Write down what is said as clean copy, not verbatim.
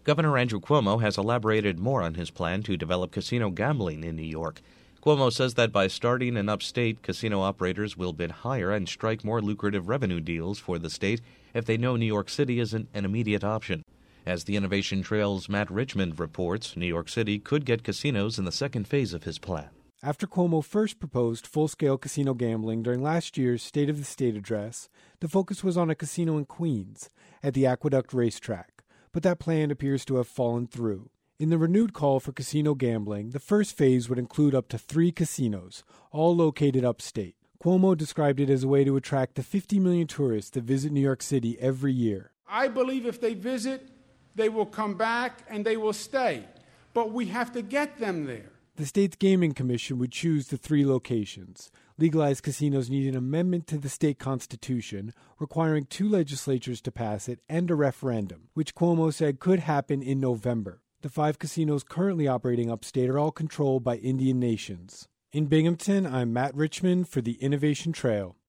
Governor Andrew Cuomo has elaborated more on his plan to develop casino gambling in New York. Cuomo says that by starting in upstate, casino operators will bid higher and strike more lucrative revenue deals for the state if they know New York City isn't an immediate option. As the Innovation Trail's Matt Richmond reports, New York City could get casinos in the second phase of his plan. After Cuomo first proposed full-scale casino gambling during last year's State of the State address, the focus was on a casino in Queens at the Aqueduct Racetrack, but that plan appears to have fallen through. In the renewed call for casino gambling, the first phase would include up to 3 casinos, all located upstate. Cuomo described it as a way to attract the 50 million tourists that visit New York City every year. I believe if they visit, they will come back and they will stay. But we have to get them there. The state's gaming commission would choose the 3 locations. Legalized casinos need an amendment to the state constitution requiring 2 legislatures to pass it and a referendum, which Cuomo said could happen in November. The 5 casinos currently operating upstate are all controlled by Indian nations. In Binghamton, I'm Matt Richmond for the Innovation Trail.